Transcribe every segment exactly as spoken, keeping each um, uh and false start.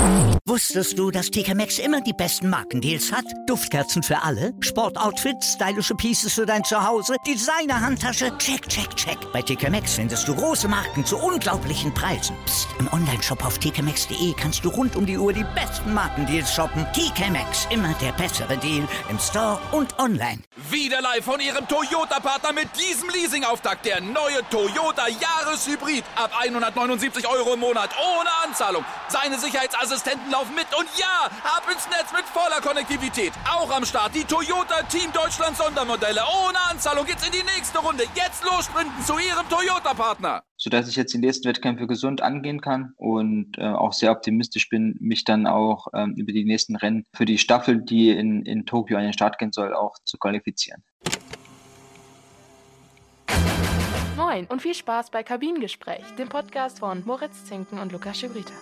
Wusstest du, dass T K Maxx immer die besten Markendeals hat? Duftkerzen für alle, Sportoutfits, stylische Pieces für dein Zuhause, Designer-Handtasche, check, check, check. Bei T K Maxx findest du große Marken zu unglaublichen Preisen. Psst. Im Onlineshop auf t k maxx punkt d e kannst du rund um die Uhr die besten Markendeals shoppen. T K Maxx, immer der bessere Deal im Store und online. Wieder live von Ihrem Toyota-Partner mit diesem Leasing-Auftakt. Der neue Toyota Jahreshybrid. Ab hundertneunundsiebzig Euro im Monat. Ohne Anzahlung. Seine Sicherheitsassistenten laufen mit. Und ja, ab ins Netz mit voller Konnektivität. Auch am Start die Toyota Team Deutschland Sondermodelle. Ohne Anzahlung geht's in die nächste Runde. Jetzt los sprinten zu Ihrem Toyota-Partner. Sodass ich jetzt die nächsten Wettkämpfe gesund angehen kann und äh, auch sehr optimistisch bin, mich dann auch ähm, über die nächsten Rennen für die Staffel, die in, in Tokio an den Start gehen soll, auch zu qualifizieren. Moin und viel Spaß bei Kabinengespräch, dem Podcast von Moritz Zinken und Lukas Schibrita.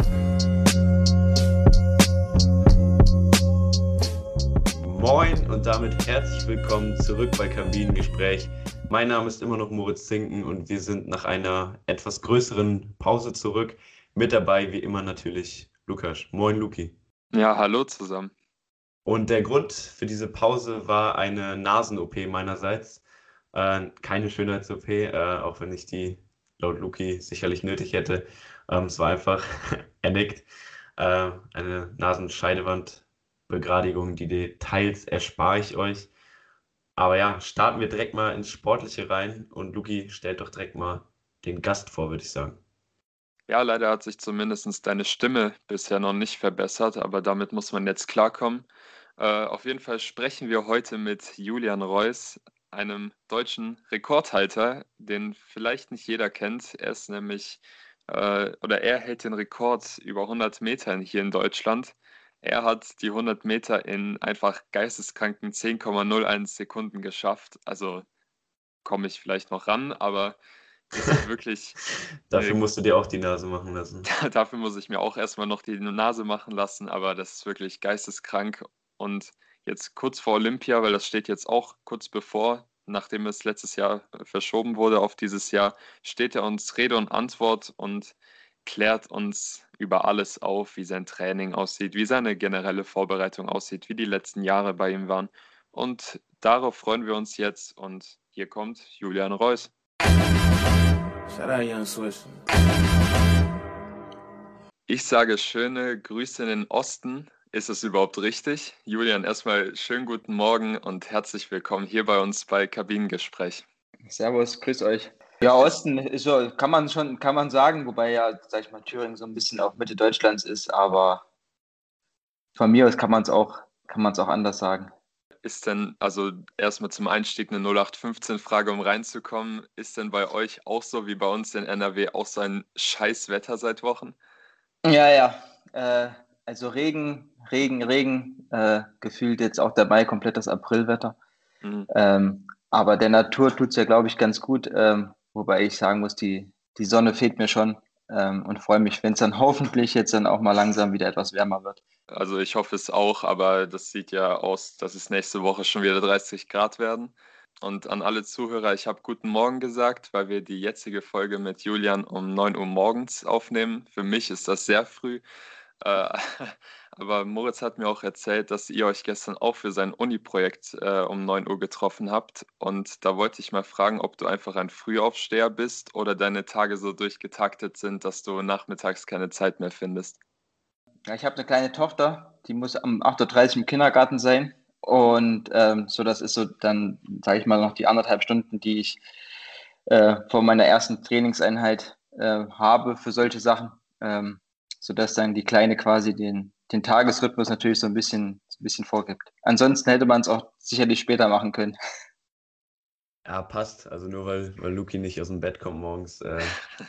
Moin und damit herzlich willkommen zurück bei Kabinengespräch. Mein Name ist immer noch Moritz Zinken und wir sind nach einer etwas größeren Pause zurück. Mit dabei wie immer natürlich Lukas. Moin Luki. Ja, hallo zusammen. Und der Grund für diese Pause war eine Nasen-O P meinerseits. Äh, keine Schönheits-O P, äh, auch wenn ich die laut Luki sicherlich nötig hätte. Ähm, es war einfach, er nickt, äh, eine Nasenscheidewandbegradigung. Die Details erspare ich euch. Aber ja, starten wir direkt mal ins Sportliche rein und Luki stellt doch direkt mal den Gast vor, würde ich sagen. Ja, leider hat sich zumindest deine Stimme bisher noch nicht verbessert, aber damit muss man jetzt klarkommen. Äh, auf jeden Fall sprechen wir heute mit Julian Reuss, einem deutschen Rekordhalter, den vielleicht nicht jeder kennt. Er ist nämlich, äh, oder er hält den Rekord über hundert Metern hier in Deutschland. Er hat die hundert Meter in einfach geisteskranken zehn Komma null eins Sekunden geschafft. Also komme ich vielleicht noch ran, aber das ist wirklich... Dafür äh, musst du dir auch die Nase machen lassen. Dafür muss ich mir auch erstmal noch die Nase machen lassen, aber das ist wirklich geisteskrank. Und jetzt kurz vor Olympia, weil das steht jetzt auch kurz bevor, nachdem es letztes Jahr verschoben wurde auf dieses Jahr, steht er uns Rede und Antwort und klärt uns über alles auf, wie sein Training aussieht, wie seine generelle Vorbereitung aussieht, wie die letzten Jahre bei ihm waren. Und darauf freuen wir uns jetzt. Und hier kommt Julian Reuss. Ich sage schöne Grüße in den Osten. Ist es überhaupt richtig? Julian, erstmal schönen guten Morgen und herzlich willkommen hier bei uns bei Kabinengespräch. Servus, grüß euch. Ja, Osten ist so, kann man schon, kann man sagen, wobei ja, sag ich mal, Thüringen so ein bisschen auch Mitte Deutschlands ist, aber von mir aus kann man es auch, kann man es auch anders sagen. Ist denn, also erstmal zum Einstieg eine null acht fünfzehn Frage, um reinzukommen, ist denn bei euch auch so wie bei uns in N R W auch so ein scheiß Wetter seit Wochen? Ja, ja, äh, also Regen, Regen, Regen, äh, gefühlt jetzt auch dabei komplett das Aprilwetter. Mhm. Ähm, aber der Natur tut es ja, glaube ich, ganz gut, ähm, wobei ich sagen muss, die, die Sonne fehlt mir schon ähm, und freue mich, wenn es dann hoffentlich jetzt dann auch mal langsam wieder etwas wärmer wird. Also ich hoffe es auch, aber das sieht ja aus, dass es nächste Woche schon wieder dreißig Grad werden. Und an alle Zuhörer, ich habe guten Morgen gesagt, weil wir die jetzige Folge mit Julian um neun Uhr morgens aufnehmen. Für mich ist das sehr früh. Äh, aber Moritz hat mir auch erzählt, dass ihr euch gestern auch für sein Uni-Projekt äh, um neun Uhr getroffen habt. Und da wollte ich mal fragen, ob du einfach ein Frühaufsteher bist oder deine Tage so durchgetaktet sind, dass du nachmittags keine Zeit mehr findest. Ja, ich habe eine kleine Tochter, die muss um acht Uhr dreißig im Kindergarten sein. Und ähm, so, das ist so dann, sage ich mal, noch die anderthalb Stunden, die ich äh, vor meiner ersten Trainingseinheit äh, habe für solche Sachen. Ähm, sodass dann die Kleine quasi den, den Tagesrhythmus natürlich so ein bisschen, so ein bisschen vorgibt. Ansonsten hätte man es auch sicherlich später machen können. Ja, passt. Also nur weil, weil Luki nicht aus dem Bett kommt morgens. Äh.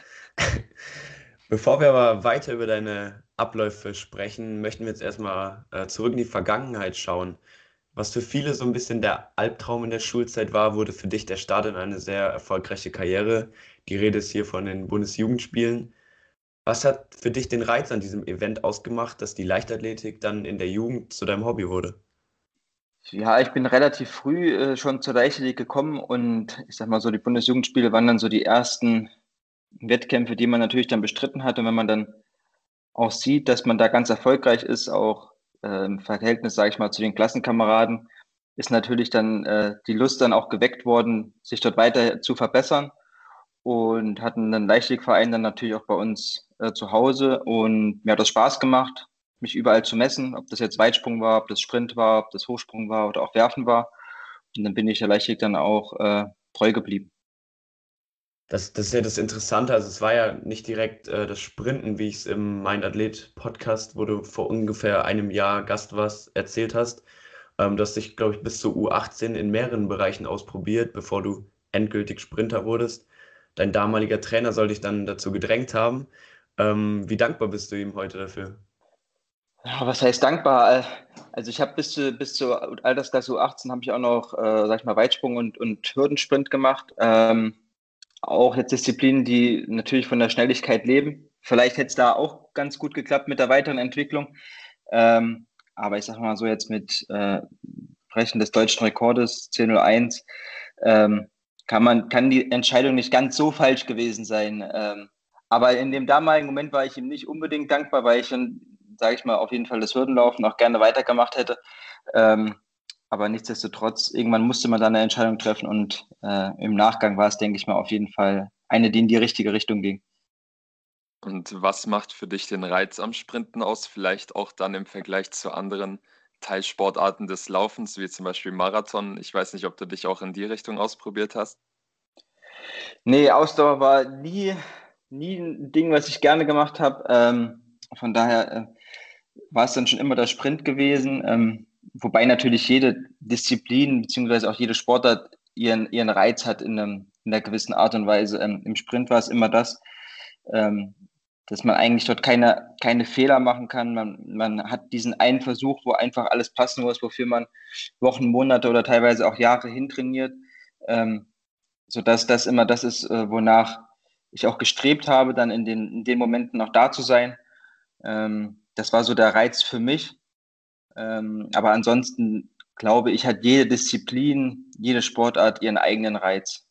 Bevor wir aber weiter über deine Abläufe sprechen, möchten wir jetzt erstmal äh, zurück in die Vergangenheit schauen. Was für viele so ein bisschen der Albtraum in der Schulzeit war, wurde für dich der Start in eine sehr erfolgreiche Karriere. Die Rede ist hier von den Bundesjugendspielen. Was hat für dich den Reiz an diesem Event ausgemacht, dass die Leichtathletik dann in der Jugend zu deinem Hobby wurde? Ja, ich bin relativ früh äh, schon zur Leichtathletik gekommen und ich sag mal so, die Bundesjugendspiele waren dann so die ersten Wettkämpfe, die man natürlich dann bestritten hat. Und wenn man dann auch sieht, dass man da ganz erfolgreich ist, auch äh, im Verhältnis, sage ich mal, zu den Klassenkameraden, ist natürlich dann äh, die Lust dann auch geweckt worden, sich dort weiter zu verbessern und hatten einen Leichtathletikverein dann natürlich auch bei uns äh, zu Hause und mir hat das Spaß gemacht, mich überall zu messen, ob das jetzt Weitsprung war, ob das Sprint war, ob das Hochsprung war oder auch Werfen war. Und dann bin ich der Leichtathletik dann auch äh, treu geblieben. Das, das ist ja das Interessante. Also es war ja nicht direkt äh, das Sprinten, wie ich es im Mein Athlet Podcast, wo du vor ungefähr einem Jahr Gast warst, erzählt hast. Ähm, du hast dich, glaube ich, bis zur U achtzehn in mehreren Bereichen ausprobiert, bevor du endgültig Sprinter wurdest. Dein damaliger Trainer soll dich dann dazu gedrängt haben. Ähm, wie dankbar bist du ihm heute dafür? Ja, was heißt dankbar? Also ich habe bis, zu, bis zur Altersklasse U achtzehn habe ich auch noch, äh, sag ich mal, Weitsprung und, und Hürdensprint gemacht. Ähm, auch jetzt Disziplinen, die natürlich von der Schnelligkeit leben. Vielleicht hätte es da auch ganz gut geklappt mit der weiteren Entwicklung. Ähm, aber ich sage mal so jetzt mit äh, Brechen des deutschen Rekordes zehn null eins ähm, kann man, kann die Entscheidung nicht ganz so falsch gewesen sein. Ähm, aber in dem damaligen Moment war ich ihm nicht unbedingt dankbar, weil ich dann, sage ich mal, auf jeden Fall das Hürdenlaufen auch gerne weitergemacht hätte. Ähm, aber nichtsdestotrotz, irgendwann musste man dann eine Entscheidung treffen und äh, im Nachgang war es, denke ich mal, auf jeden Fall eine, die in die richtige Richtung ging. Und was macht für dich den Reiz am Sprinten aus? Vielleicht auch dann im Vergleich zu anderen Teilsportarten des Laufens, wie zum Beispiel Marathon. Ich weiß nicht, ob du dich auch in die Richtung ausprobiert hast. Nee, Ausdauer war nie, nie ein Ding, was ich gerne gemacht habe. Ähm, von daher äh, war es dann schon immer der Sprint gewesen. Ähm, wobei natürlich jede Disziplin beziehungsweise auch jede Sportart ihren, ihren Reiz hat in, einem, in einer gewissen Art und Weise. Ähm, im Sprint war es immer das, ähm, dass man eigentlich dort keine, keine Fehler machen kann. Man, man hat diesen einen Versuch, wo einfach alles passen muss, wofür man Wochen, Monate oder teilweise auch Jahre hintrainiert. Ähm, sodass das immer das ist, äh, wonach ich auch gestrebt habe, dann in den, in den Momenten noch da zu sein. Ähm, das war so der Reiz für mich. Ähm, aber ansonsten glaube ich, hat jede Disziplin, jede Sportart ihren eigenen Reiz.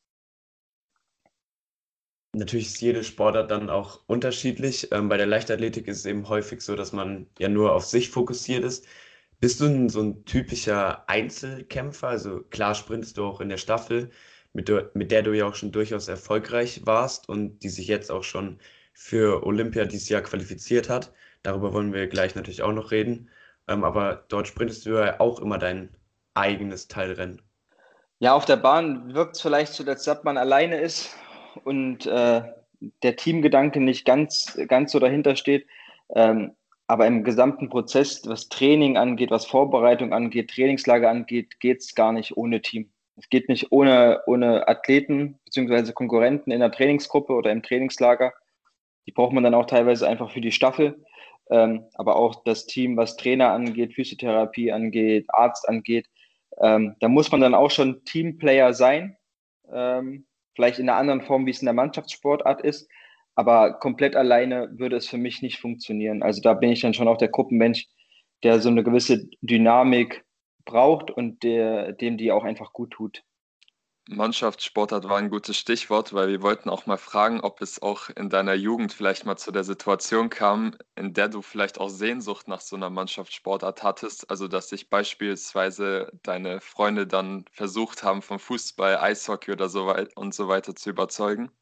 Natürlich ist jede Sportart dann auch unterschiedlich. Ähm, bei der Leichtathletik ist es eben häufig so, dass man ja nur auf sich fokussiert ist. Bist du ein, so ein typischer Einzelkämpfer? Also klar sprintest du auch in der Staffel, mit der, mit der du ja auch schon durchaus erfolgreich warst und die sich jetzt auch schon für Olympia dieses Jahr qualifiziert hat. Darüber wollen wir gleich natürlich auch noch reden. Ähm, aber dort sprintest du ja auch immer dein eigenes Teilrennen. Ja, auf der Bahn wirkt es vielleicht so, als ob man alleine ist und äh, der Teamgedanke nicht ganz, ganz so dahinter steht. Ähm, aber im gesamten Prozess, was Training angeht, was Vorbereitung angeht, Trainingslager angeht, geht es gar nicht ohne Team. Es geht nicht ohne, ohne Athleten bzw. Konkurrenten in der Trainingsgruppe oder im Trainingslager. Die braucht man dann auch teilweise einfach für die Staffel. Ähm, aber auch das Team, was Trainer angeht, Physiotherapie angeht, Arzt angeht, ähm, da muss man dann auch schon Teamplayer sein. Ähm, vielleicht in einer anderen Form, wie es in der Mannschaftssportart ist. Aber komplett alleine würde es für mich nicht funktionieren. Also da bin ich dann schon auch der Gruppenmensch, der so eine gewisse Dynamik braucht und der, dem die auch einfach gut tut. Mannschaftssportart war ein gutes Stichwort, weil wir wollten auch mal fragen, ob es auch in deiner Jugend vielleicht mal zu der Situation kam, in der du vielleicht auch Sehnsucht nach so einer Mannschaftssportart hattest. Also, dass sich beispielsweise deine Freunde dann versucht haben, vom Fußball, Eishockey oder so weit und so weiter zu überzeugen.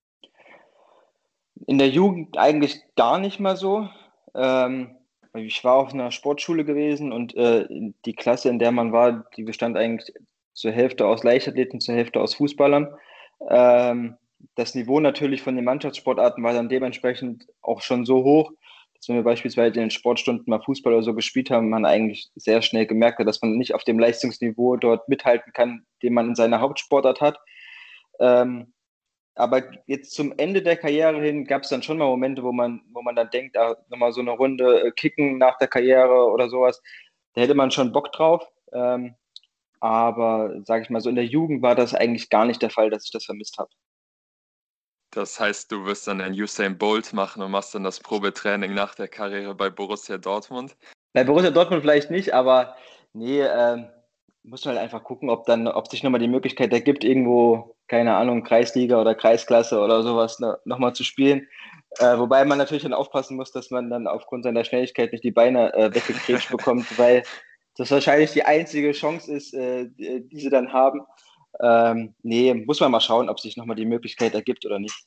In der Jugend eigentlich gar nicht mal so. Ähm, ich war auf einer Sportschule gewesen und äh, die Klasse, in der man war, die bestand eigentlich zur Hälfte aus Leichtathleten, zur Hälfte aus Fußballern. Ähm, das Niveau natürlich von den Mannschaftssportarten war dann dementsprechend auch schon so hoch, dass wenn wir beispielsweise in den Sportstunden mal Fußball oder so gespielt haben, man eigentlich sehr schnell gemerkt hat, dass man nicht auf dem Leistungsniveau dort mithalten kann, den man in seiner Hauptsportart hat. Ähm, aber jetzt zum Ende der Karriere hin gab es dann schon mal Momente, wo man, wo man dann denkt, ah, nochmal so eine Runde äh, kicken nach der Karriere oder sowas. Da hätte man schon Bock drauf. Ähm, aber sage ich mal so, in der Jugend war das eigentlich gar nicht der Fall, dass ich das vermisst habe. Das heißt, du wirst dann einen Usain Bolt machen und machst dann das Probetraining nach der Karriere bei Borussia Dortmund. Bei Borussia Dortmund vielleicht nicht, aber nee, ähm, muss man halt einfach gucken, ob dann, ob sich nochmal die Möglichkeit ergibt, irgendwo, keine Ahnung, Kreisliga oder Kreisklasse oder sowas no, nochmal zu spielen. Äh, wobei man natürlich dann aufpassen muss, dass man dann aufgrund seiner Schnelligkeit nicht die Beine äh, weggekrätscht bekommt, weil das wahrscheinlich die einzige Chance ist, äh, die, die sie dann haben. Ähm, nee, muss man mal schauen, ob sich nochmal die Möglichkeit ergibt oder nicht.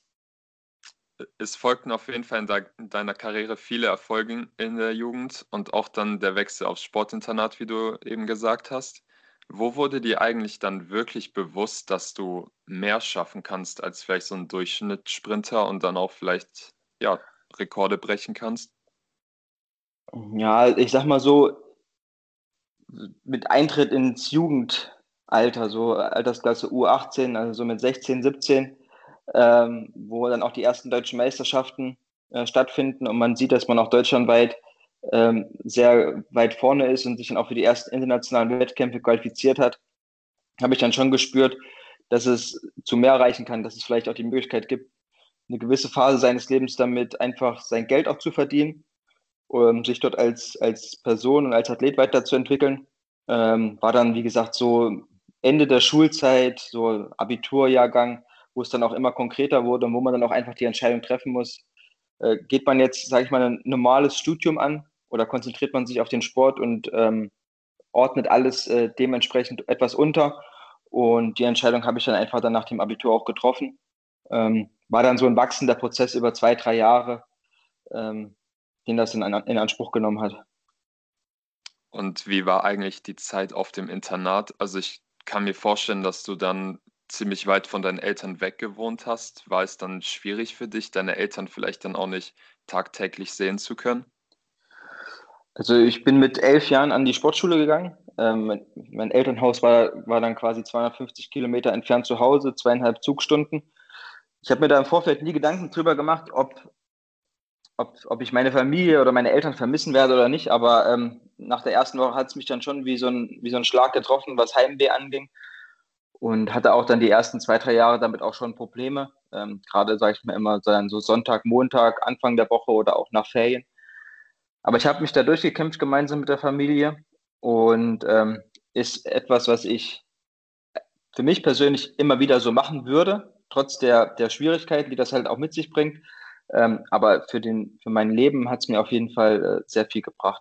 Es folgten auf jeden Fall in, de in deiner Karriere viele Erfolge in der Jugend und auch dann der Wechsel aufs Sportinternat, wie du eben gesagt hast. Wo wurde dir eigentlich dann wirklich bewusst, dass du mehr schaffen kannst als vielleicht so ein Durchschnittssprinter und dann auch vielleicht ja, Rekorde brechen kannst? Ja, ich sag mal so, mit Eintritt ins Jugendalter, so Altersklasse U achtzehn, also so mit sechzehn, siebzehn, ähm, wo dann auch die ersten deutschen Meisterschaften äh, stattfinden und man sieht, dass man auch deutschlandweit ähm, sehr weit vorne ist und sich dann auch für die ersten internationalen Wettkämpfe qualifiziert hat, habe ich dann schon gespürt, dass es zu mehr erreichen kann, dass es vielleicht auch die Möglichkeit gibt, eine gewisse Phase seines Lebens damit einfach sein Geld auch zu verdienen, um sich dort als, als Person und als Athlet weiterzuentwickeln. Ähm, war dann, wie gesagt, so Ende der Schulzeit, so Abiturjahrgang, wo es dann auch immer konkreter wurde und wo man dann auch einfach die Entscheidung treffen muss, äh, geht man jetzt, sage ich mal, ein normales Studium an oder konzentriert man sich auf den Sport und ähm, ordnet alles äh, dementsprechend etwas unter. Und die Entscheidung habe ich dann einfach dann nach dem Abitur auch getroffen. Ähm, war dann so ein wachsender Prozess über zwei, drei Jahre, ähm, den das in, in Anspruch genommen hat. Und wie war eigentlich die Zeit auf dem Internat? Also ich kann mir vorstellen, dass du dann ziemlich weit von deinen Eltern weg gewohnt hast. War es dann schwierig für dich, deine Eltern vielleicht dann auch nicht tagtäglich sehen zu können? Also ich bin mit elf Jahren an die Sportschule gegangen. Ähm, mein, mein Elternhaus war, war dann quasi zweihundertfünfzig Kilometer entfernt zu Hause, zweieinhalb Zugstunden. Ich habe mir da im Vorfeld nie Gedanken drüber gemacht, ob, ob, ob ich meine Familie oder meine Eltern vermissen werde oder nicht. Aber ähm, nach der ersten Woche hat es mich dann schon wie so ein, wie so ein Schlag getroffen, was Heimweh anging. Und hatte auch dann die ersten zwei, drei Jahre damit auch schon Probleme. Ähm, gerade, sage ich mir immer, so dann so Sonntag, Montag, Anfang der Woche oder auch nach Ferien. Aber ich habe mich da durchgekämpft gemeinsam mit der Familie und ähm, ist etwas, was ich für mich persönlich immer wieder so machen würde, trotz der, der Schwierigkeiten, die das halt auch mit sich bringt. Ähm, aber für den, für mein Leben hat es mir auf jeden Fall äh, sehr viel gebracht.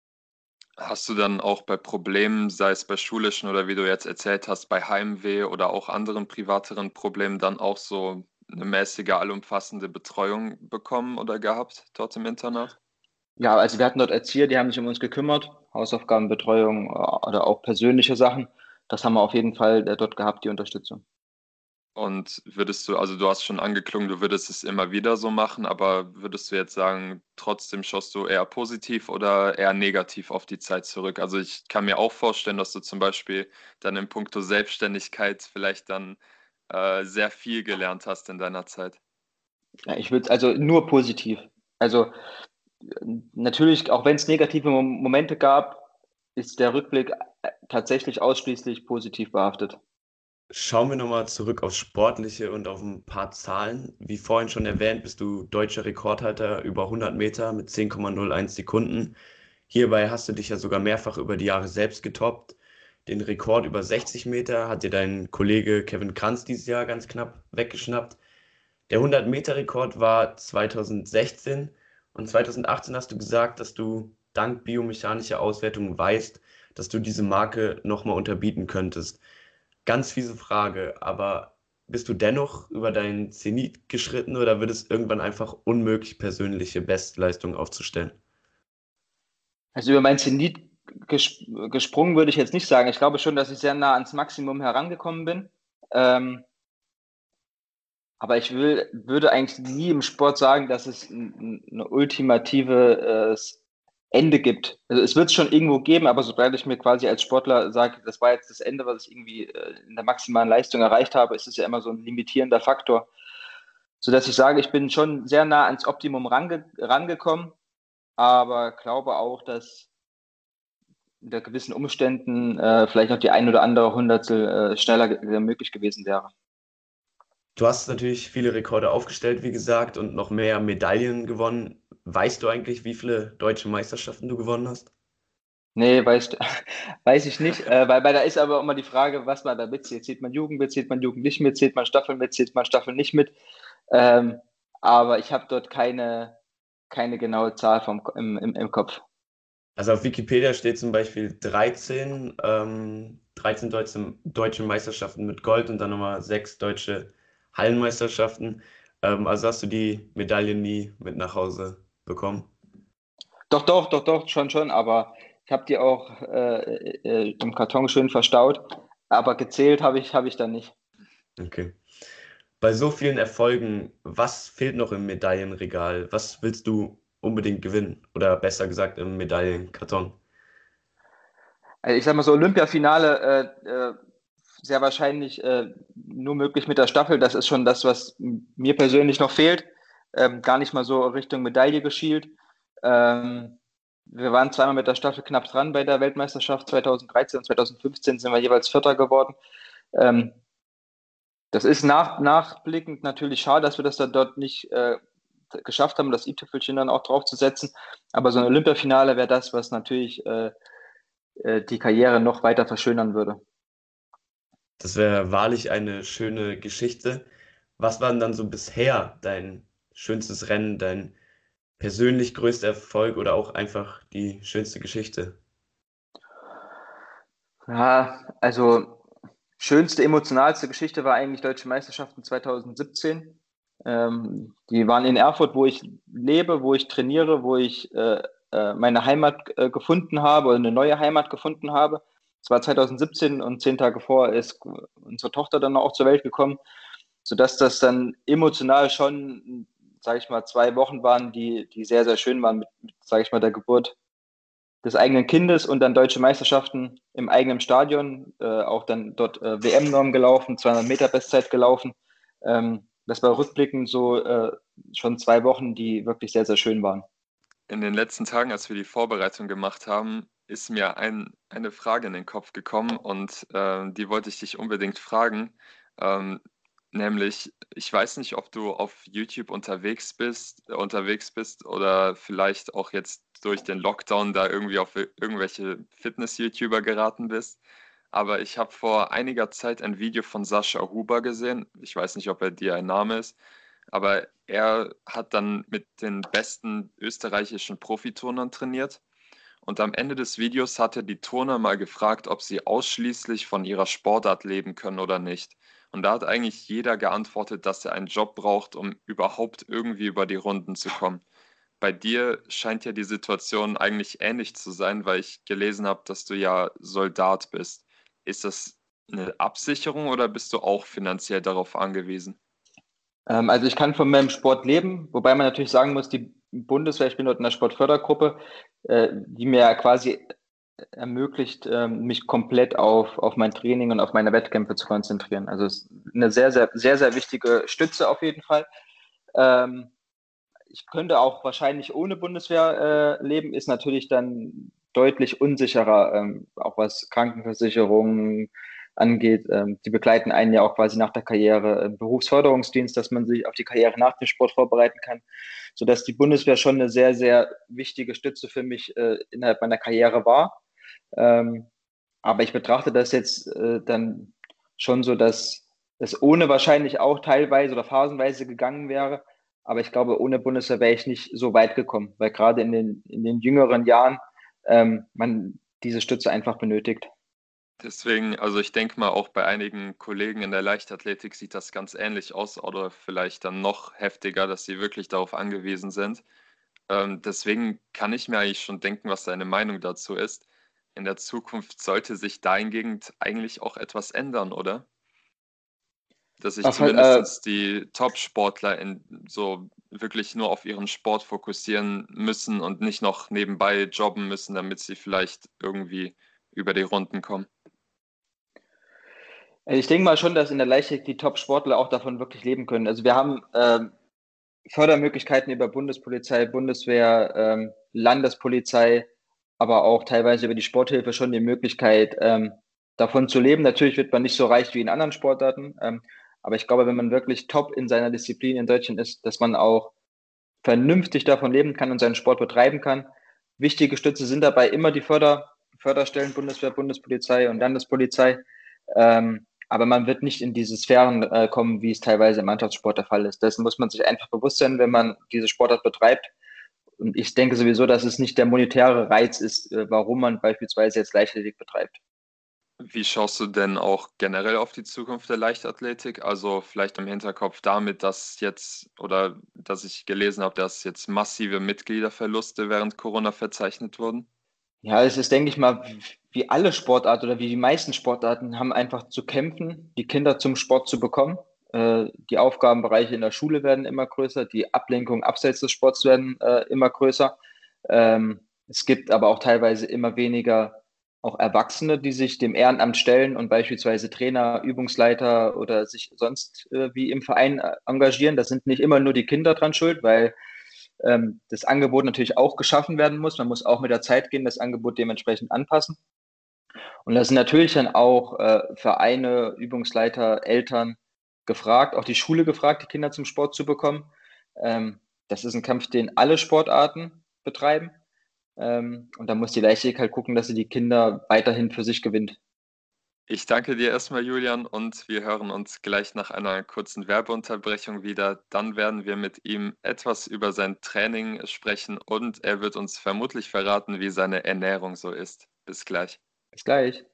Hast du dann auch bei Problemen, sei es bei schulischen oder wie du jetzt erzählt hast, bei Heimweh oder auch anderen privateren Problemen, dann auch so eine mäßige, allumfassende Betreuung bekommen oder gehabt dort im Internat? Ja, also wir hatten dort Erzieher, die haben sich um uns gekümmert, Hausaufgabenbetreuung äh, oder auch persönliche Sachen. Das haben wir auf jeden Fall äh, dort gehabt, die Unterstützung. Und würdest du, also du hast schon angeklungen, du würdest es immer wieder so machen, aber würdest du jetzt sagen, trotzdem schaust du eher positiv oder eher negativ auf die Zeit zurück? Also ich kann mir auch vorstellen, dass du zum Beispiel dann in puncto Selbstständigkeit vielleicht dann äh, sehr viel gelernt hast in deiner Zeit. Ja, ich würde also nur positiv. Also äh, natürlich, auch wenn es negative Mom- Momente gab, ist der Rückblick äh, tatsächlich ausschließlich positiv behaftet. Schauen wir nochmal zurück aufs Sportliche und auf ein paar Zahlen. Wie vorhin schon erwähnt, bist du deutscher Rekordhalter über hundert Meter mit zehn Komma null eins Sekunden. Hierbei hast du dich ja sogar mehrfach über die Jahre selbst getoppt. Den Rekord über sechzig Meter hat dir dein Kollege Kevin Kranz dieses Jahr ganz knapp weggeschnappt. Der hundert-Meter-Rekord war zweitausendsechzehn und zweitausendachtzehn hast du gesagt, dass du dank biomechanischer Auswertung weißt, dass du diese Marke nochmal unterbieten könntest. Ganz fiese Frage, aber bist du dennoch über deinen Zenit geschritten oder wird es irgendwann einfach unmöglich, persönliche Bestleistungen aufzustellen? Also über mein Zenit ges gesprungen würde ich jetzt nicht sagen. Ich glaube schon, dass ich sehr nah ans Maximum herangekommen bin. Ähm, aber ich will, würde eigentlich nie im Sport sagen, dass es ein, eine ultimative äh, Ende gibt. Also es wird es schon irgendwo geben, aber sobald ich mir quasi als Sportler sage, das war jetzt das Ende, was ich irgendwie äh, in der maximalen Leistung erreicht habe, ist es ja immer so ein limitierender Faktor. Sodass ich sage, ich bin schon sehr nah ans Optimum range rangekommen, aber glaube auch, dass unter gewissen Umständen äh, vielleicht noch die ein oder andere Hundertstel äh, schneller ge möglich gewesen wäre. Du hast natürlich viele Rekorde aufgestellt, wie gesagt, und noch mehr Medaillen gewonnen. Weißt du eigentlich, wie viele deutsche Meisterschaften du gewonnen hast? Nee, weiß, weiß ich nicht, äh, weil, weil da ist aber immer die Frage, was man da mitzählt. Zählt man Jugend mit, zählt man Jugend nicht mit, zählt man Staffeln mit, zählt man Staffeln nicht mit. Ähm, aber ich habe dort keine, keine genaue Zahl vom, im, im, im Kopf. Also auf Wikipedia steht zum Beispiel dreizehn, ähm, dreizehn deutsche, deutsche Meisterschaften mit Gold und dann nochmal sechs deutsche Hallenmeisterschaften. Ähm, also hast du die Medaille nie mit nach Hause bekommen? Doch, doch, doch, doch, schon, schon, aber ich habe die auch äh, äh, im Karton schön verstaut, aber gezählt habe ich, habe ich dann nicht. Okay. Bei so vielen Erfolgen, was fehlt noch im Medaillenregal? Was willst du unbedingt gewinnen? Oder besser gesagt im Medaillenkarton? Also ich sag mal so, Olympiafinale äh, äh, sehr wahrscheinlich äh, nur möglich mit der Staffel. Das ist schon das, was mir persönlich noch fehlt. Ähm, gar nicht mal so Richtung Medaille geschielt. Ähm, wir waren zweimal mit der Staffel knapp dran bei der Weltmeisterschaft zweitausenddreizehn und zweitausendfünfzehn sind wir jeweils Vierter geworden. Ähm, das ist nach, nachblickend natürlich schade, dass wir das dann dort nicht äh, geschafft haben, das i-Tüpfelchen dann auch draufzusetzen. Aber so ein Olympiafinale wäre das, was natürlich äh, äh, die Karriere noch weiter verschönern würde. Das wäre wahrlich eine schöne Geschichte. Was war denn dann so bisher dein schönstes Rennen, dein persönlich größter Erfolg oder auch einfach die schönste Geschichte? Ja, also schönste, emotionalste Geschichte war eigentlich Deutsche Meisterschaften zweitausendsiebzehn. Ähm, die waren in Erfurt, wo ich lebe, wo ich trainiere, wo ich äh, äh, meine Heimat äh, gefunden habe oder eine neue Heimat gefunden habe. Es war zweitausendsiebzehn und zehn Tage vor ist unsere Tochter dann auch zur Welt gekommen, sodass das dann emotional schon, sage ich mal, zwei Wochen waren, die, die sehr, sehr schön waren mit, mit sage ich mal, der Geburt des eigenen Kindes und dann deutsche Meisterschaften im eigenen Stadion, äh, auch dann dort äh, W M-Norm gelaufen, zweihundert Meter Bestzeit gelaufen. Ähm, das war rückblickend so äh, schon zwei Wochen, die wirklich sehr, sehr schön waren. In den letzten Tagen, als wir die Vorbereitung gemacht haben, ist mir ein, eine Frage in den Kopf gekommen und äh, die wollte ich dich unbedingt fragen. Ähm, nämlich, ich weiß nicht, ob du auf YouTube unterwegs bist, äh, unterwegs bist oder vielleicht auch jetzt durch den Lockdown da irgendwie auf ir- irgendwelche Fitness-YouTuber geraten bist. Aber ich habe vor einiger Zeit ein Video von Sascha Huber gesehen. Ich weiß nicht, ob er dir ein Name ist. Aber er hat dann mit den besten österreichischen Profiturnern trainiert. Und am Ende des Videos hat er die Turner mal gefragt, ob sie ausschließlich von ihrer Sportart leben können oder nicht. Und da hat eigentlich jeder geantwortet, dass er einen Job braucht, um überhaupt irgendwie über die Runden zu kommen. Bei dir scheint ja die Situation eigentlich ähnlich zu sein, weil ich gelesen habe, dass du ja Soldat bist. Ist das eine Absicherung oder bist du auch finanziell darauf angewiesen? Ähm, also ich kann von meinem Sport leben, wobei man natürlich sagen muss, die Bundeswehr, ich bin dort in der Sportfördergruppe, äh, die mir ja quasi ermöglicht, ähm, mich komplett auf, auf mein Training und auf meine Wettkämpfe zu konzentrieren. Also es ist eine sehr, sehr, sehr, sehr wichtige Stütze auf jeden Fall. Ähm, ich könnte auch wahrscheinlich ohne Bundeswehr äh, leben, ist natürlich dann deutlich unsicherer, ähm, auch was Krankenversicherung angeht. Ähm, die begleiten einen ja auch quasi nach der Karriere im Berufsförderungsdienst, dass man sich auf die Karriere nach dem Sport vorbereiten kann, sodass die Bundeswehr schon eine sehr, sehr wichtige Stütze für mich äh, innerhalb meiner Karriere war. Ähm, aber ich betrachte das jetzt äh, dann schon so, dass es ohne wahrscheinlich auch teilweise oder phasenweise gegangen wäre. Aber ich glaube, ohne Bundeswehr wäre ich nicht so weit gekommen, weil gerade in den, in den jüngeren Jahren ähm, man diese Stütze einfach benötigt. Deswegen, also ich denke mal, auch bei einigen Kollegen in der Leichtathletik sieht das ganz ähnlich aus oder vielleicht dann noch heftiger, dass sie wirklich darauf angewiesen sind. Ähm, deswegen kann ich mir eigentlich schon denken, was deine Meinung dazu ist. In der Zukunft sollte sich dahingehend eigentlich auch etwas ändern, oder? Dass sich Auf, äh, zumindest die Top-Sportler in, so wirklich nur auf ihren Sport fokussieren müssen und nicht noch nebenbei jobben müssen, damit sie vielleicht irgendwie über die Runden kommen. ich denke mal schon, dass in der Leichtathletik die Top-Sportler auch davon wirklich leben können. Also wir haben ähm, Fördermöglichkeiten über Bundespolizei, Bundeswehr, ähm, Landespolizei, aber auch teilweise über die Sporthilfe schon die Möglichkeit, ähm, davon zu leben. Natürlich wird man nicht so reich wie in anderen Sportarten, ähm, aber ich glaube, wenn man wirklich top in seiner Disziplin in Deutschland ist, dass man auch vernünftig davon leben kann und seinen Sport betreiben kann. Wichtige Stütze sind dabei immer die Förder, Förderstellen, Bundeswehr, Bundespolizei und Landespolizei. Ähm, aber man wird nicht in diese Sphären äh, kommen, wie es teilweise im Mannschaftssport der Fall ist. Dessen muss man sich einfach bewusst sein, wenn man diese Sportart betreibt. Und ich denke sowieso, dass es nicht der monetäre Reiz ist, äh, warum man beispielsweise jetzt Leichtathletik betreibt. Wie schaust du denn auch generell auf die Zukunft der Leichtathletik? Also vielleicht im Hinterkopf damit, dass jetzt oder dass ich gelesen habe, dass jetzt massive Mitgliederverluste während Corona verzeichnet wurden. Ja, es ist, denke ich mal, wie alle Sportarten oder wie die meisten Sportarten haben einfach zu kämpfen, die Kinder zum Sport zu bekommen. Äh, die Aufgabenbereiche in der Schule werden immer größer, die Ablenkungen abseits des Sports werden äh, immer größer. Ähm, es gibt aber auch teilweise immer weniger auch Erwachsene, die sich dem Ehrenamt stellen und beispielsweise Trainer, Übungsleiter oder sich sonst äh, wie im Verein äh, engagieren. Da sind nicht immer nur die Kinder dran schuld, weil ähm, das Angebot natürlich auch geschaffen werden muss. Man muss auch mit der Zeit gehen, das Angebot dementsprechend anpassen. Und da sind natürlich dann auch äh, Vereine, Übungsleiter, Eltern gefragt, auch die Schule gefragt, die Kinder zum Sport zu bekommen. Ähm, das ist ein Kampf, den alle Sportarten betreiben. Ähm, und da muss die Leichtathletik halt gucken, dass sie die Kinder weiterhin für sich gewinnt. Ich danke dir erstmal, Julian, und wir hören uns gleich nach einer kurzen Werbeunterbrechung wieder. Dann werden wir mit ihm etwas über sein Training sprechen und er wird uns vermutlich verraten, wie seine Ernährung so ist. Bis gleich. Bis gleich.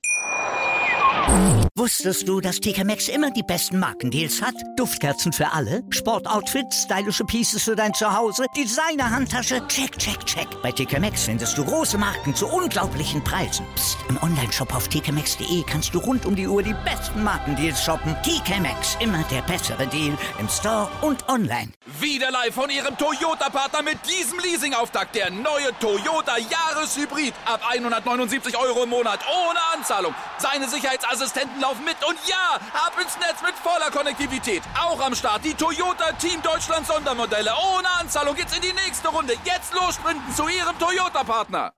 Wusstest du, dass T K Maxx immer die besten Markendeals hat? Duftkerzen für alle, Sportoutfits, stylische Pieces für dein Zuhause, Designer-Handtasche, check, check, check. Bei T K Maxx findest du große Marken zu unglaublichen Preisen. Psst. Im Onlineshop auf t k maxx punkt d e kannst du rund um die Uhr die besten Markendeals shoppen. T K Maxx, immer der bessere Deal im Store und online. Wieder live von Ihrem Toyota-Partner mit diesem Leasing-Auftakt. Der neue Toyota Jahreshybrid. Ab hundertneunundsiebzig Euro im Monat ohne Anzahlung. Seine Sicherheitsassistenten laufen mit und ja, ab ins Netz mit voller Konnektivität. Auch am Start die Toyota Team Deutschland Sondermodelle. Ohne Anzahlung geht's in die nächste Runde. Jetzt los sprinten zu Ihrem Toyota-Partner.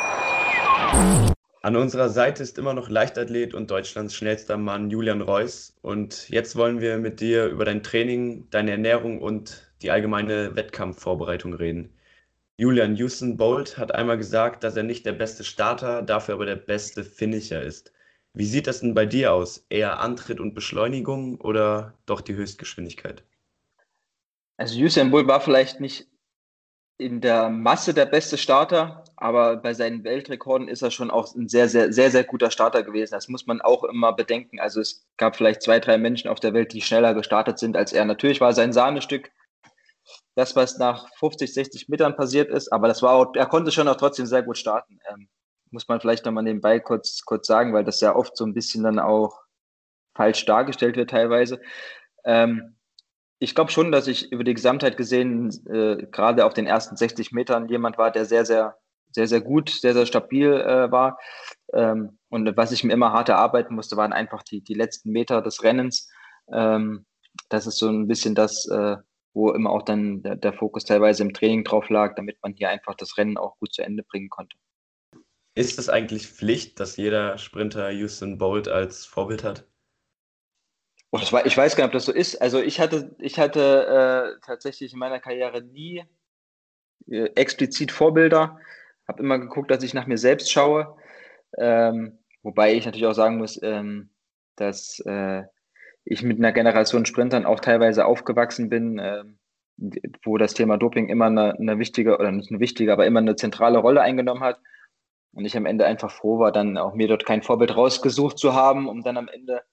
An unserer Seite ist immer noch Leichtathlet und Deutschlands schnellster Mann Julian Reuss. Und jetzt wollen wir mit dir über dein Training, deine Ernährung und die allgemeine Wettkampfvorbereitung reden. Julian, Usain Bolt hat einmal gesagt, dass er nicht der beste Starter, dafür aber der beste Finisher ist. Wie sieht das denn bei dir aus? Eher Antritt und Beschleunigung oder doch die Höchstgeschwindigkeit? Also Usain Bolt war vielleicht nicht in der Masse der beste Starter, aber bei seinen Weltrekorden ist er schon auch ein sehr, sehr, sehr, sehr guter Starter gewesen. Das muss man auch immer bedenken. Also es gab vielleicht zwei, drei Menschen auf der Welt, die schneller gestartet sind als er. Natürlich war sein Sahnestück das, was nach fünfzig, sechzig Metern passiert ist, aber das war auch, er konnte schon auch trotzdem sehr gut starten. Ähm, muss man vielleicht nochmal nebenbei kurz, kurz sagen, weil das ja oft so ein bisschen dann auch falsch dargestellt wird teilweise. Ähm, Ich glaube schon, dass ich über die Gesamtheit gesehen, äh, gerade auf den ersten sechzig Metern jemand war, der sehr, sehr, sehr, sehr gut, sehr, sehr stabil äh, war. Ähm, und was ich mir immer hart erarbeiten musste, waren einfach die, die letzten Meter des Rennens. Ähm, das ist so ein bisschen das, äh, wo immer auch dann der, der Fokus teilweise im Training drauf lag, damit man hier einfach das Rennen auch gut zu Ende bringen konnte. Ist es eigentlich Pflicht, dass jeder Sprinter Usain Bolt als Vorbild hat? Oh, das war, ich weiß gar nicht, ob das so ist. Also ich hatte, ich hatte äh, tatsächlich in meiner Karriere nie äh, explizit Vorbilder. Habe immer geguckt, dass ich nach mir selbst schaue. Ähm, wobei ich natürlich auch sagen muss, ähm, dass äh, ich mit einer Generation Sprintern auch teilweise aufgewachsen bin, ähm, wo das Thema Doping immer eine, eine wichtige, oder nicht eine wichtige, aber immer eine zentrale Rolle eingenommen hat. Und ich am Ende einfach froh war, dann auch mir dort kein Vorbild rausgesucht zu haben, um dann am Ende,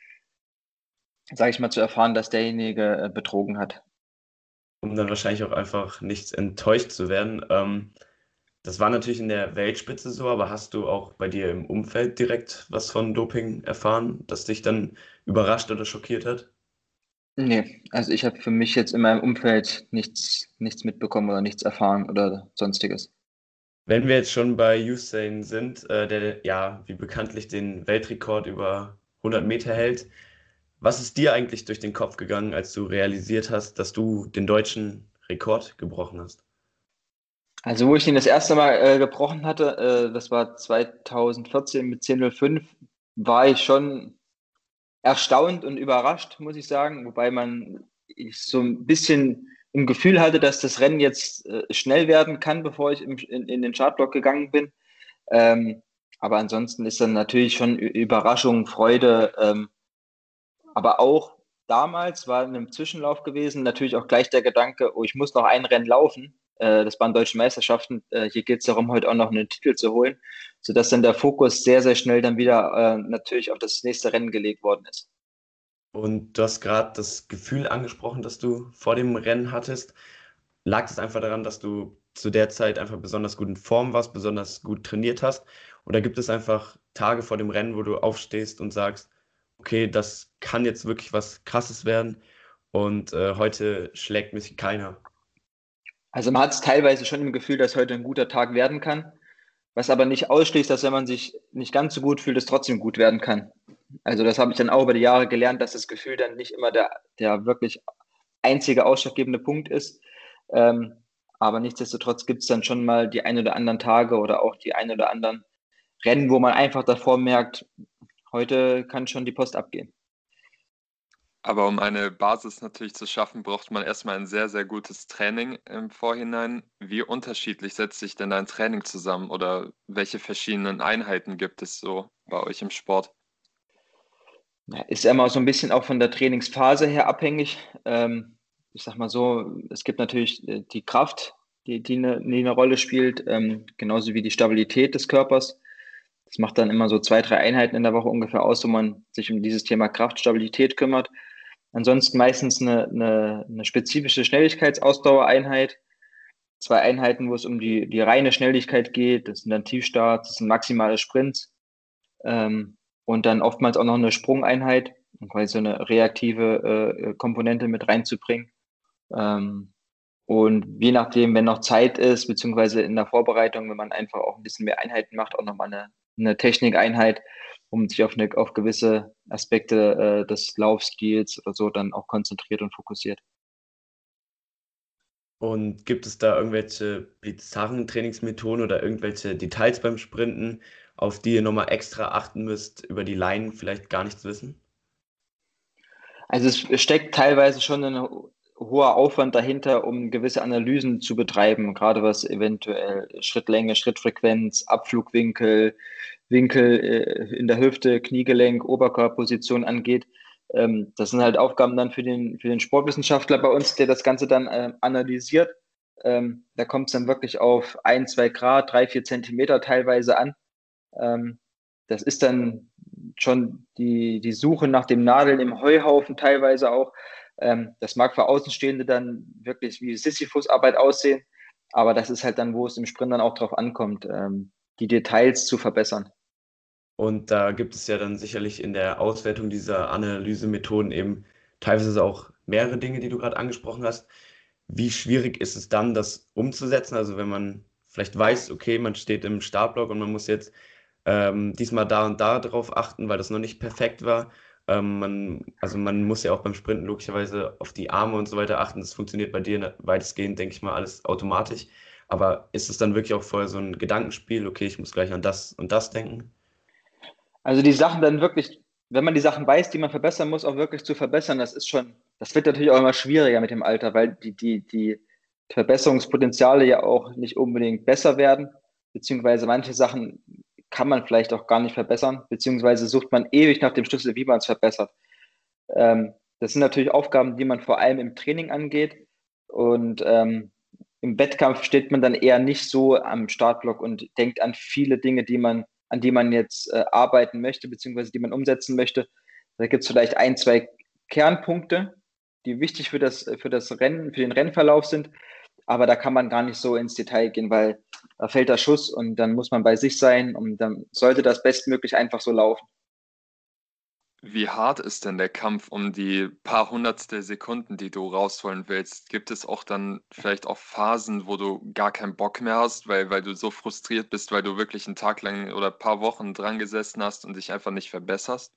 sage ich mal, zu erfahren, dass derjenige äh, betrogen hat. Um dann wahrscheinlich auch einfach nicht enttäuscht zu werden. Ähm, das war natürlich in der Weltspitze so, aber hast du auch bei dir im Umfeld direkt was von Doping erfahren, das dich dann überrascht oder schockiert hat? Nee, also ich habe für mich jetzt in meinem Umfeld nichts, nichts mitbekommen oder nichts erfahren oder sonstiges. Wenn wir jetzt schon bei Usain sind, äh, der ja wie bekanntlich den Weltrekord über hundert Meter hält, was ist dir eigentlich durch den Kopf gegangen, als du realisiert hast, dass du den deutschen Rekord gebrochen hast? Also wo ich ihn das erste Mal äh, gebrochen hatte, äh, das war zweitausendvierzehn mit zehn null fünf, war ich schon erstaunt und überrascht, muss ich sagen. Wobei man ich so ein bisschen im Gefühl hatte, dass das Rennen jetzt äh, schnell werden kann, bevor ich im, in, in den Startblock gegangen bin. Ähm, Aber ansonsten ist dann natürlich schon Ü- Überraschung, Freude, ähm, aber auch damals war in einem Zwischenlauf gewesen natürlich auch gleich der Gedanke, oh, ich muss noch ein Rennen laufen. Äh, das waren deutsche Meisterschaften. Äh, hier geht es darum, heute auch noch einen Titel zu holen, sodass dann der Fokus sehr, sehr schnell dann wieder äh, natürlich auf das nächste Rennen gelegt worden ist. Und du hast gerade das Gefühl angesprochen, das du vor dem Rennen hattest. Lag es einfach daran, dass du zu der Zeit einfach besonders gut in Form warst, besonders gut trainiert hast? Oder gibt es einfach Tage vor dem Rennen, wo du aufstehst und sagst, okay, das kann jetzt wirklich was Krasses werden und äh, heute schlägt mich keiner? Also man hat es teilweise schon im Gefühl, dass heute ein guter Tag werden kann, was aber nicht ausschließt, dass wenn man sich nicht ganz so gut fühlt, es trotzdem gut werden kann. Also das habe ich dann auch über die Jahre gelernt, dass das Gefühl dann nicht immer der, der wirklich einzige ausschlaggebende Punkt ist. Ähm, aber nichtsdestotrotz gibt es dann schon mal die ein oder anderen Tage oder auch die ein oder anderen Rennen, wo man einfach davor merkt, heute kann schon die Post abgehen. Aber um eine Basis natürlich zu schaffen, braucht man erstmal ein sehr, sehr gutes Training im Vorhinein. Wie unterschiedlich setzt sich denn dein Training zusammen oder welche verschiedenen Einheiten gibt es so bei euch im Sport? Ja, ist ja immer so ein bisschen auch von der Trainingsphase her abhängig. Ähm, ich sag mal so, es gibt natürlich äh, die Kraft, die, die, eine, die eine Rolle spielt, ähm, genauso wie die Stabilität des Körpers. Das macht dann immer so zwei, drei Einheiten in der Woche ungefähr aus, wo man sich um dieses Thema Kraft, Stabilität kümmert. Ansonsten meistens eine, eine, eine spezifische Schnelligkeitsausdauereinheit. Zwei Einheiten, wo es um die, die reine Schnelligkeit geht. Das sind dann Tiefstarts, das sind maximale Sprints. Ähm, und dann oftmals auch noch eine Sprungeinheit, um quasi so eine reaktive äh, Komponente mit reinzubringen. Ähm, und je nachdem, wenn noch Zeit ist, beziehungsweise in der Vorbereitung, wenn man einfach auch ein bisschen mehr Einheiten macht, auch nochmal eine, eine Technikeinheit, um sich auf, eine, auf gewisse Aspekte äh, des Laufstils oder so dann auch konzentriert und fokussiert. Und gibt es da irgendwelche bizarren Trainingsmethoden oder irgendwelche Details beim Sprinten, auf die ihr nochmal extra achten müsst, über die Laien vielleicht gar nichts wissen? Also es steckt teilweise schon ein ho- hoher Aufwand dahinter, um gewisse Analysen zu betreiben, gerade was eventuell Schrittlänge, Schrittfrequenz, Abflugwinkel, Winkel äh, in der Hüfte, Kniegelenk, Oberkörperposition angeht. Ähm, das sind halt Aufgaben dann für den, für den Sportwissenschaftler bei uns, der das Ganze dann äh, analysiert. Ähm, da kommt es dann wirklich auf ein, zwei Grad, drei, vier Zentimeter teilweise an. Ähm, Das ist dann schon die, die Suche nach dem Nadeln im Heuhaufen teilweise auch. Ähm, das mag für Außenstehende dann wirklich wie Sisyphus-Arbeit aussehen, aber das ist halt dann, wo es im Sprint dann auch drauf ankommt, ähm, die Details zu verbessern. Und da gibt es ja dann sicherlich in der Auswertung dieser Analysemethoden eben teilweise auch mehrere Dinge, die du gerade angesprochen hast. Wie schwierig ist es dann, das umzusetzen? Also wenn man vielleicht weiß, okay, man steht im Startblock und man muss jetzt ähm, diesmal da und da drauf achten, weil das noch nicht perfekt war. Ähm, man, also man muss ja auch beim Sprinten logischerweise auf die Arme und so weiter achten. Das funktioniert bei dir weitestgehend, denke ich mal, alles automatisch. Aber ist es dann wirklich auch vorher so ein Gedankenspiel, okay, ich muss gleich an das und das denken? Also die Sachen dann wirklich, wenn man die Sachen weiß, die man verbessern muss, auch wirklich zu verbessern, das ist schon, das wird natürlich auch immer schwieriger mit dem Alter, weil die, die, die Verbesserungspotenziale ja auch nicht unbedingt besser werden, beziehungsweise manche Sachen kann man vielleicht auch gar nicht verbessern, beziehungsweise sucht man ewig nach dem Schlüssel, wie man es verbessert. Ähm, Das sind natürlich Aufgaben, die man vor allem im Training angeht und ähm, im Wettkampf steht man dann eher nicht so am Startblock und denkt an viele Dinge, die man, an die man jetzt äh, arbeiten möchte, beziehungsweise die man umsetzen möchte. Da gibt es vielleicht ein, zwei Kernpunkte, die wichtig für das, für das Rennen, für den Rennverlauf sind, aber da kann man gar nicht so ins Detail gehen, weil da fällt der Schuss und dann muss man bei sich sein und dann sollte das bestmöglich einfach so laufen. Wie hart ist denn der Kampf um die paar Hundertstel Sekunden, die du rausholen willst? Gibt es auch dann vielleicht auch Phasen, wo du gar keinen Bock mehr hast, weil, weil du so frustriert bist, weil du wirklich einen Tag lang oder ein paar Wochen dran gesessen hast und dich einfach nicht verbesserst?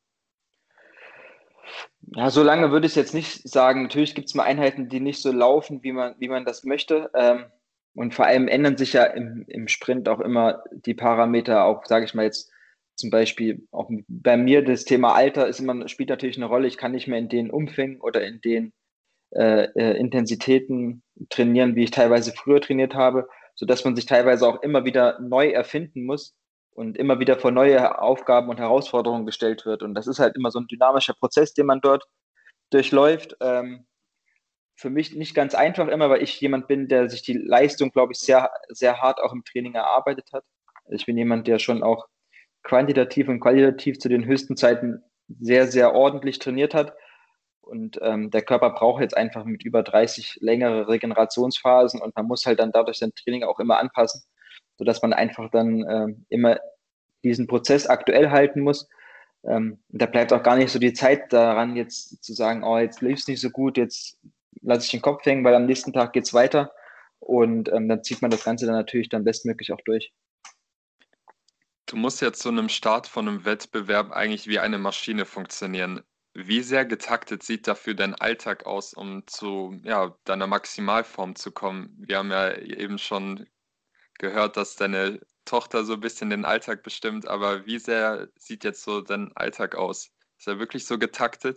Ja, so lange würde ich jetzt nicht sagen. Natürlich gibt es mal Einheiten, die nicht so laufen, wie man, wie man das möchte. Ähm, und vor allem ändern sich ja im, im Sprint auch immer die Parameter, auch sage ich mal jetzt zum Beispiel, auch bei mir das Thema Alter ist immer, spielt natürlich eine Rolle. Ich kann nicht mehr in den Umfängen oder in den äh, äh, Intensitäten trainieren, wie ich teilweise früher trainiert habe, sodass man sich teilweise auch immer wieder neu erfinden muss. und immer wieder vor neue Aufgaben und Herausforderungen gestellt wird. Und das ist halt immer so ein dynamischer Prozess, den man dort durchläuft. Ähm, für mich nicht ganz einfach immer, weil ich jemand bin, der sich die Leistung, glaube ich, sehr, sehr hart auch im Training erarbeitet hat. Ich bin jemand, der schon auch quantitativ und qualitativ zu den höchsten Zeiten sehr, sehr ordentlich trainiert hat. Und ähm, der Körper braucht jetzt einfach mit über dreißig längere Regenerationsphasen und man muss halt dann dadurch sein Training auch immer anpassen, sodass man einfach dann ähm, immer diesen Prozess aktuell halten muss. Ähm, da bleibt auch gar nicht so die Zeit daran, jetzt zu sagen, oh, jetzt lief es nicht so gut, jetzt lasse ich den Kopf hängen, weil am nächsten Tag geht es weiter. Und ähm, dann zieht man das Ganze dann natürlich dann bestmöglich auch durch. Du musst ja zu einem Start von einem Wettbewerb eigentlich wie eine Maschine funktionieren. Wie sehr getaktet sieht dafür dein Alltag aus, um zu ja, deiner Maximalform zu kommen? Wir haben ja eben schon gehört, dass deine Tochter so ein bisschen den Alltag bestimmt, aber wie sehr sieht jetzt so dein Alltag aus? Ist er wirklich so getaktet?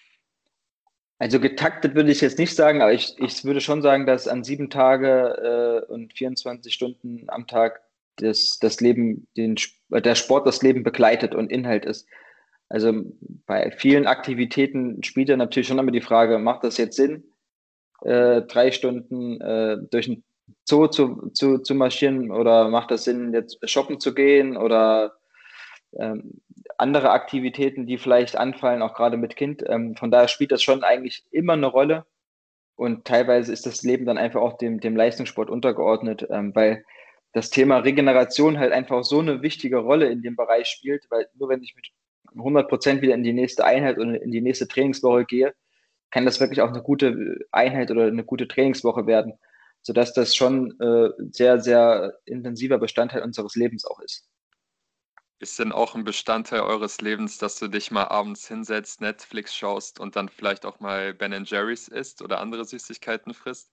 Also getaktet würde ich jetzt nicht sagen, aber ich, ich würde schon sagen, dass an sieben Tage äh, und vierundzwanzig Stunden am Tag das, das Leben, den, der Sport das Leben begleitet und Inhalt ist. Also bei vielen Aktivitäten spielt ja natürlich schon immer die Frage, macht das jetzt Sinn, äh, drei Stunden äh, durch ein Zoo zu, zu, zu marschieren oder macht das Sinn, jetzt shoppen zu gehen oder ähm, andere Aktivitäten, die vielleicht anfallen, auch gerade mit Kind. Ähm, von daher spielt das schon eigentlich immer eine Rolle und teilweise ist das Leben dann einfach auch dem, dem Leistungssport untergeordnet, ähm, weil das Thema Regeneration halt einfach so eine wichtige Rolle in dem Bereich spielt, weil nur wenn ich mit hundert Prozent wieder in die nächste Einheit oder in die nächste Trainingswoche gehe, kann das wirklich auch eine gute Einheit oder eine gute Trainingswoche werden, sodass das schon äh, sehr, sehr intensiver Bestandteil unseres Lebens auch ist. Ist denn auch ein Bestandteil eures Lebens, dass du dich mal abends hinsetzt, Netflix schaust und dann vielleicht auch mal Ben Jerry's isst oder andere Süßigkeiten frisst?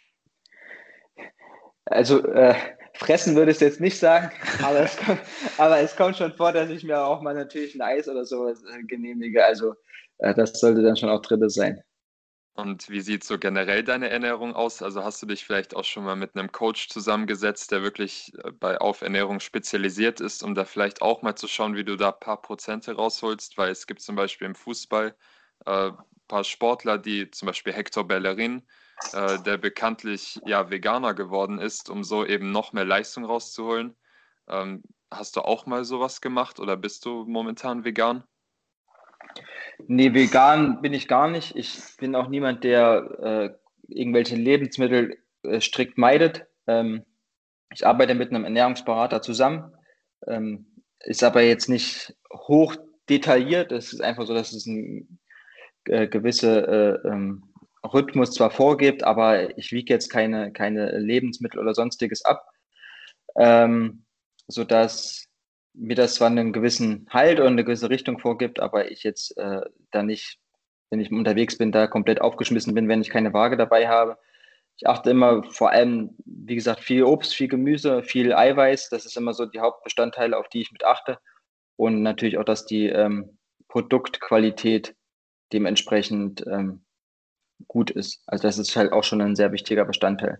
Also äh, fressen würde ich jetzt nicht sagen, aber es, kommt, aber es kommt schon vor, dass ich mir auch mal natürlich ein Eis oder sowas äh, genehmige. Also äh, das sollte dann schon auch drin sein. Und wie sieht so generell deine Ernährung aus? Also hast du dich vielleicht auch schon mal mit einem Coach zusammengesetzt, der wirklich äh, bei auf Ernährung spezialisiert ist, um da vielleicht auch mal zu schauen, wie du da ein paar Prozente rausholst? Weil es gibt zum Beispiel im Fußball äh, ein paar Sportler, die zum Beispiel Hector Bellerin, äh, der bekanntlich ja Veganer geworden ist, um so eben noch mehr Leistung rauszuholen. Ähm, hast du auch mal sowas gemacht oder bist du momentan vegan? Nee, vegan bin ich gar nicht. Ich bin auch niemand, der äh, irgendwelche Lebensmittel äh, strikt meidet. Ähm, ich arbeite mit einem Ernährungsberater zusammen, ähm, ist aber jetzt nicht hoch detailliert. Es ist einfach so, dass es ein äh, gewisse äh, ähm, Rhythmus zwar vorgibt, aber ich wiege jetzt keine, keine Lebensmittel oder sonstiges ab, ähm, sodass mir das zwar einen gewissen Halt und eine gewisse Richtung vorgibt, aber ich jetzt äh, da nicht, wenn ich unterwegs bin, da komplett aufgeschmissen bin, wenn ich keine Waage dabei habe. Ich achte immer vor allem, wie gesagt, viel Obst, viel Gemüse, viel Eiweiß. Das ist immer so die Hauptbestandteile, auf die ich mit achte. Und natürlich auch, dass die ähm, Produktqualität dementsprechend ähm, gut ist. Also das ist halt auch schon ein sehr wichtiger Bestandteil.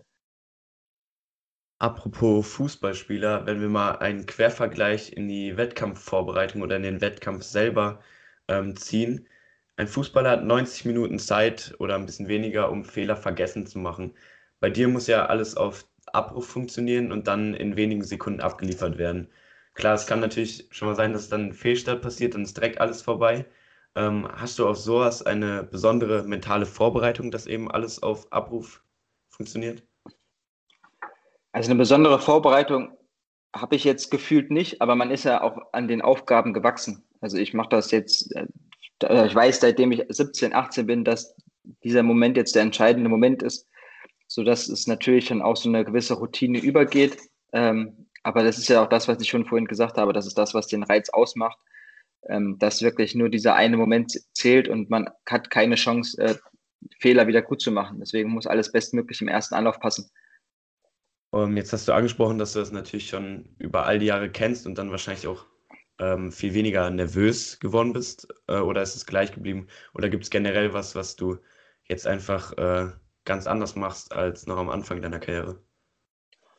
Apropos Fußballspieler, wenn wir mal einen Quervergleich in die Wettkampfvorbereitung oder in den Wettkampf selber ähm, ziehen. Ein Fußballer hat neunzig Minuten Zeit oder ein bisschen weniger, um Fehler vergessen zu machen. Bei dir muss ja alles auf Abruf funktionieren und dann in wenigen Sekunden abgeliefert werden. Klar, es kann natürlich schon mal sein, dass dann ein Fehlstart passiert, dann ist direkt alles vorbei. Ähm, hast du auf sowas eine besondere mentale Vorbereitung, dass eben alles auf Abruf funktioniert? Also eine besondere Vorbereitung habe ich jetzt gefühlt nicht, aber man ist ja auch an den Aufgaben gewachsen. Also ich mache das jetzt, äh, ich weiß, seitdem ich siebzehn, achtzehn bin, dass dieser Moment jetzt der entscheidende Moment ist, sodass es natürlich dann auch so eine gewisse Routine übergeht. Ähm, aber das ist ja auch das, was ich schon vorhin gesagt habe, das ist das, was den Reiz ausmacht, ähm, dass wirklich nur dieser eine Moment zählt und man hat keine Chance, äh, Fehler wieder gut zu machen. Deswegen muss alles bestmöglich im ersten Anlauf passen. Ähm, jetzt hast du angesprochen, dass du das natürlich schon über all die Jahre kennst und dann wahrscheinlich auch ähm, viel weniger nervös geworden bist. Äh, oder ist es gleich geblieben? Oder gibt es generell was, was du jetzt einfach äh, ganz anders machst als noch am Anfang deiner Karriere?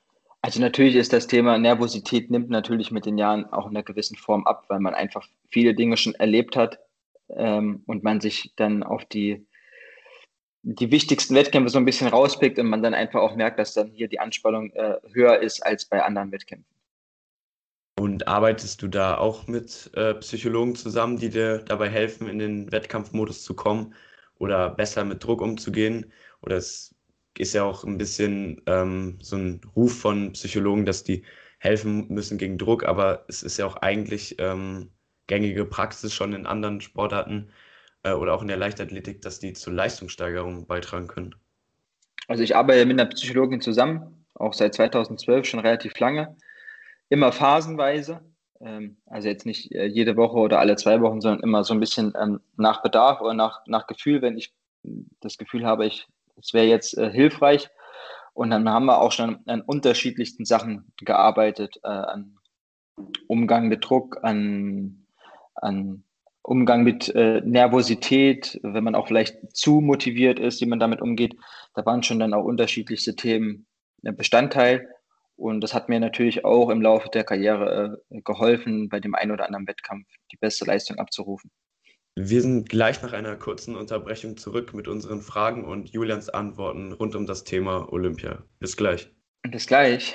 Also natürlich ist das Thema Nervosität nimmt natürlich mit den Jahren auch in einer gewissen Form ab, weil man einfach viele Dinge schon erlebt hat ähm, und man sich dann auf die, die wichtigsten Wettkämpfe so ein bisschen rauspickt und man dann einfach auch merkt, dass dann hier die Anspannung äh, höher ist als bei anderen Wettkämpfen. Und arbeitest du da auch mit äh, Psychologen zusammen, die dir dabei helfen, in den Wettkampfmodus zu kommen oder besser mit Druck umzugehen? Oder es ist ja auch ein bisschen ähm, so ein Ruf von Psychologen, dass die helfen müssen gegen Druck, aber es ist ja auch eigentlich ähm, gängige Praxis schon in anderen Sportarten äh, oder auch in der Leichtathletik, dass die zur Leistungssteigerung beitragen können. Also ich arbeite mit einer Psychologin zusammen, auch seit zweitausendzwölf schon relativ lange, immer phasenweise. Ähm, also jetzt nicht äh, jede Woche oder alle zwei Wochen, sondern immer so ein bisschen ähm, nach Bedarf oder nach, nach Gefühl, wenn ich das Gefühl habe, ich, es wäre jetzt äh, hilfreich. Und dann haben wir auch schon an unterschiedlichsten Sachen gearbeitet, äh, an Umgang mit Druck, an, an Umgang mit äh, Nervosität, wenn man auch vielleicht zu motiviert ist, wie man damit umgeht. Da waren schon dann auch unterschiedlichste Themen äh, Bestandteil. Und das hat mir natürlich auch im Laufe der Karriere äh, geholfen, bei dem einen oder anderen Wettkampf die beste Leistung abzurufen. Wir sind gleich nach einer kurzen Unterbrechung zurück mit unseren Fragen und Julians Antworten rund um das Thema Olympia. Bis gleich. Bis gleich.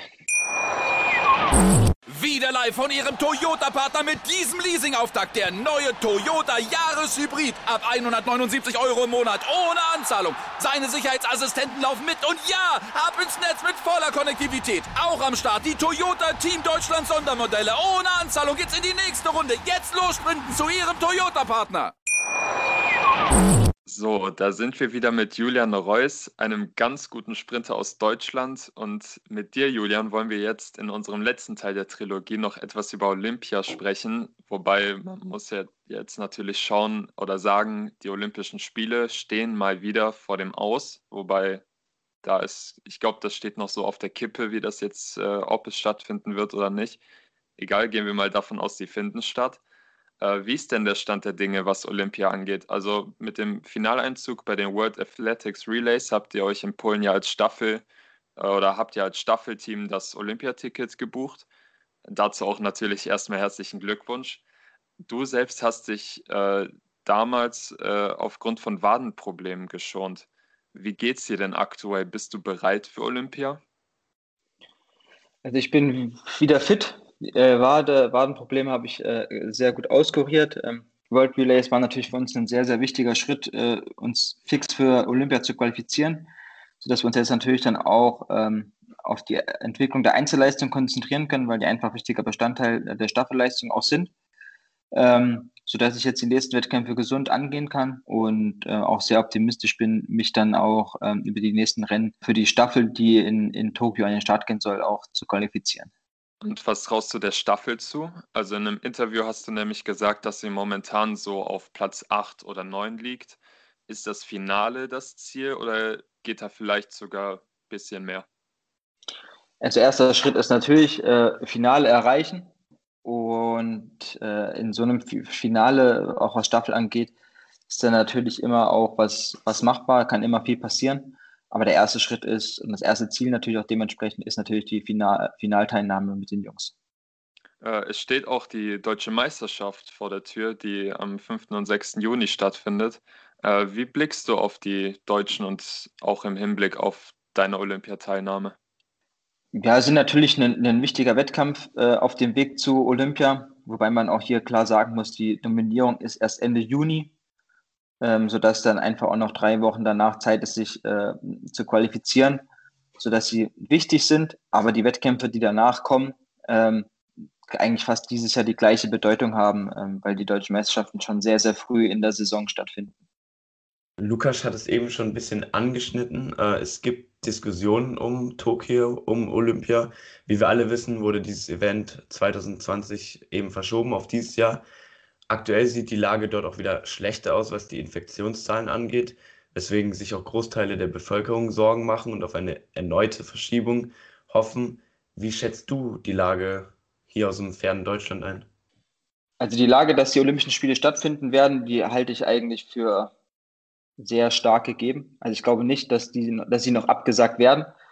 Wieder live von Ihrem Toyota-Partner mit diesem Leasing-Auftakt. Der neue Toyota Jahreshybrid. Ab hundertneunundsiebzig Euro im Monat. Ohne Anzahlung. Seine Sicherheitsassistenten laufen mit. Und ja, ab ins Netz mit voller Konnektivität. Auch am Start die Toyota Team Deutschland Sondermodelle. Ohne Anzahlung geht's in die nächste Runde. Jetzt los sprinten zu Ihrem Toyota-Partner. So, da sind wir wieder mit Julian Reuss, einem ganz guten Sprinter aus Deutschland. Und mit dir, Julian, wollen wir jetzt in unserem letzten Teil der Trilogie noch etwas über Olympia sprechen. Wobei man muss ja jetzt natürlich schauen oder sagen, die Olympischen Spiele stehen mal wieder vor dem Aus. Wobei da ist, ich glaube, das steht noch so auf der Kippe, wie das jetzt, äh, ob es stattfinden wird oder nicht. Egal, gehen wir mal davon aus, sie finden statt. Äh, wie ist denn der Stand der Dinge, was Olympia angeht? Also mit dem Finaleinzug bei den World Athletics Relays habt ihr euch in Polen ja als Staffel äh, oder habt ihr als Staffelteam das Olympiaticket gebucht. Dazu auch natürlich erstmal herzlichen Glückwunsch. Du selbst hast dich äh, damals äh, aufgrund von Wadenproblemen geschont. Wie geht's dir denn aktuell? Bist du bereit für Olympia? Also ich bin wieder fit. Äh, Wade, Wadenprobleme habe ich äh, sehr gut auskuriert. Ähm, World Relays war natürlich für uns ein sehr, sehr wichtiger Schritt, äh, uns fix für Olympia zu qualifizieren, sodass wir uns jetzt natürlich dann auch ähm, auf die Entwicklung der Einzelleistung konzentrieren können, weil die einfach wichtiger Bestandteil der Staffelleistung auch sind. Ähm, sodass ich jetzt die nächsten Wettkämpfe gesund angehen kann und äh, auch sehr optimistisch bin, mich dann auch ähm, über die nächsten Rennen für die Staffel, die in, in Tokio an den Start gehen soll, auch zu qualifizieren. Und was traust du der Staffel zu? Also in einem Interview hast du nämlich gesagt, dass sie momentan so auf Platz acht oder neun liegt. Ist das Finale das Ziel oder geht da vielleicht sogar ein bisschen mehr? Also erster Schritt ist natürlich äh, Finale erreichen und äh, in so einem Finale, auch was Staffel angeht, ist dann natürlich immer auch was, was machbar, kann immer viel passieren. Aber der erste Schritt ist und das erste Ziel natürlich auch dementsprechend ist natürlich die Final Finalteilnahme mit den Jungs. Äh, es steht auch die Deutsche Meisterschaft vor der Tür, die am fünften und sechsten Juni stattfindet. Äh, wie blickst du auf die Deutschen und auch im Hinblick auf deine Olympiateilnahme? Ja, es ist natürlich ein, ein wichtiger Wettkampf äh, auf dem Weg zu Olympia, wobei man auch hier klar sagen muss, die Nominierung ist erst Ende Juni. Ähm, sodass dann einfach auch noch drei Wochen danach Zeit ist, sich äh, zu qualifizieren, sodass sie wichtig sind, aber die Wettkämpfe, die danach kommen, ähm, eigentlich fast dieses Jahr die gleiche Bedeutung haben, ähm, weil die deutschen Meisterschaften schon sehr, sehr früh in der Saison stattfinden. Lukas hat es eben schon ein bisschen angeschnitten. Äh, es gibt Diskussionen um Tokio, um Olympia. Wie wir alle wissen, wurde dieses Event zwanzig zwanzig eben verschoben auf dieses Jahr. Aktuell sieht die Lage dort auch wieder schlechter aus, was die Infektionszahlen angeht, weswegen sich auch Großteile der Bevölkerung Sorgen machen und auf eine erneute Verschiebung hoffen. Wie schätzt du die Lage hier aus dem fernen Deutschland ein? Also die Lage, dass die Olympischen Spiele stattfinden werden, die halte ich eigentlich für sehr stark gegeben. Also ich glaube nicht, dass die, dass sie noch abgesagt werden.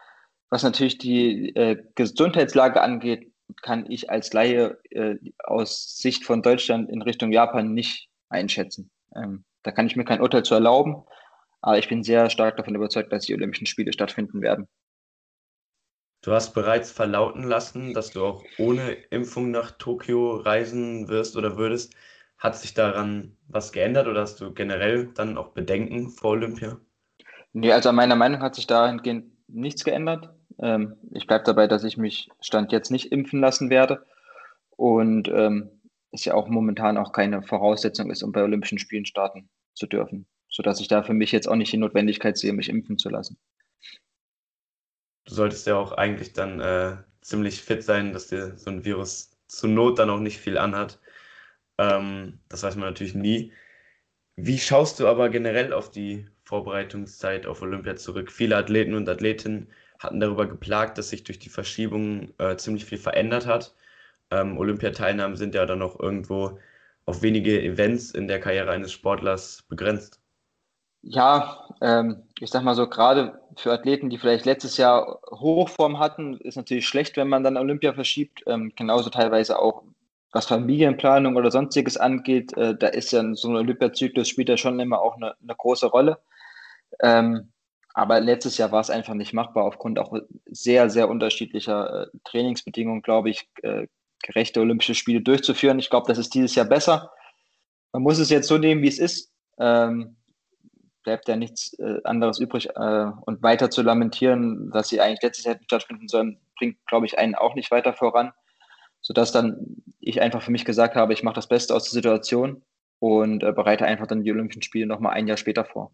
was natürlich die äh, Gesundheitslage angeht, kann ich als Laie äh, aus Sicht von Deutschland in Richtung Japan nicht einschätzen. Ähm, da kann ich mir kein Urteil zu erlauben, aber ich bin sehr stark davon überzeugt, dass die Olympischen Spiele stattfinden werden. Du hast bereits verlauten lassen, dass du auch ohne Impfung nach Tokio reisen wirst oder würdest. Hat sich daran was geändert oder hast du generell dann auch Bedenken vor Olympia? Nee, also an meiner Meinung hat sich dahingehend nichts geändert. Ähm, ich bleibe dabei, dass ich mich Stand jetzt nicht impfen lassen werde. Und ähm, es ja auch momentan auch keine Voraussetzung ist, um bei Olympischen Spielen starten zu dürfen. Sodass ich da für mich jetzt auch nicht die Notwendigkeit sehe, mich impfen zu lassen. Du solltest ja auch eigentlich dann äh, ziemlich fit sein, dass dir so ein Virus zur Not dann auch nicht viel anhat. Ähm, das weiß man natürlich nie. Wie schaust du aber generell auf die Vorbereitungszeit auf Olympia zurück? Viele Athleten und Athletinnen hatten darüber geplagt, dass sich durch die Verschiebung äh, ziemlich viel verändert hat. Ähm, Olympiateilnahmen sind ja dann auch irgendwo auf wenige Events in der Karriere eines Sportlers begrenzt. Ja, ähm, ich sag mal so, gerade für Athleten, die vielleicht letztes Jahr Hochform hatten, ist natürlich schlecht, wenn man dann Olympia verschiebt. Ähm, genauso teilweise auch, was Familienplanung oder sonstiges angeht, äh, da ist ja so ein Olympiazyklus spielt ja schon immer auch eine, eine große Rolle. Ähm, aber letztes Jahr war es einfach nicht machbar, aufgrund auch sehr, sehr unterschiedlicher äh, Trainingsbedingungen, glaube ich, äh, gerechte Olympische Spiele durchzuführen. Ich glaube, das ist dieses Jahr besser. Man muss es jetzt so nehmen, wie es ist. Ähm, bleibt ja nichts äh, anderes übrig. Äh, und weiter zu lamentieren, dass sie eigentlich letztes Jahr hätten stattfinden sollen, bringt, glaube ich, einen auch nicht weiter voran. Sodass dann ich einfach für mich gesagt habe, ich mache das Beste aus der Situation und äh, bereite einfach dann die Olympischen Spiele nochmal ein Jahr später vor.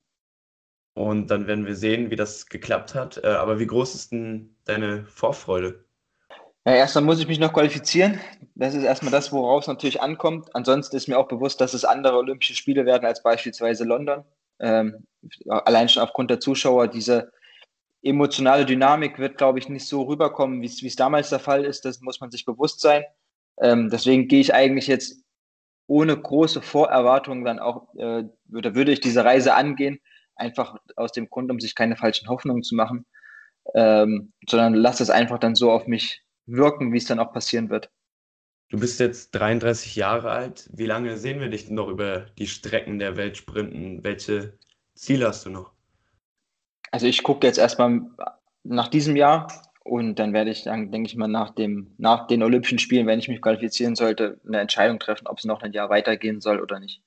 Und dann werden wir sehen, wie das geklappt hat. Äh, aber wie groß ist denn deine Vorfreude? Ja, erstmal muss ich mich noch qualifizieren. Das ist erstmal das, worauf es natürlich ankommt. Ansonsten ist mir auch bewusst, dass es andere Olympische Spiele werden als beispielsweise London. Ähm, allein schon aufgrund der Zuschauer, diese emotionale Dynamik wird, glaube ich, nicht so rüberkommen, wie es wie es damals der Fall ist. Das muss man sich bewusst sein. Ähm, deswegen gehe ich eigentlich jetzt ohne große Vorerwartungen dann auch, äh, würde, würde ich diese Reise angehen, einfach aus dem Grund, um sich keine falschen Hoffnungen zu machen, ähm, sondern lass es einfach dann so auf mich wirken, wie es dann auch passieren wird. Du bist jetzt dreiunddreißig Jahre alt. Wie lange sehen wir dich denn noch über die Strecken der Welt sprinten? Welche Ziele hast du noch? Also ich gucke jetzt erstmal nach diesem Jahr und dann werde ich dann, denke ich mal, nach dem, nach den Olympischen Spielen, wenn ich mich qualifizieren sollte, eine Entscheidung treffen, ob es noch ein Jahr weitergehen soll oder nicht.